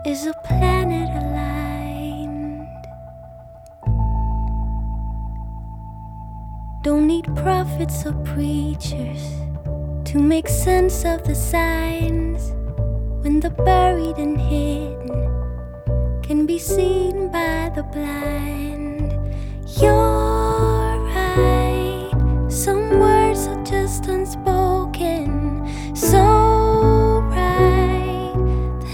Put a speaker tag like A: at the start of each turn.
A: is a planet aligned. Don't need prophets or preachers to make sense of the signs, when the buried and hidden can be seen by the blind. You're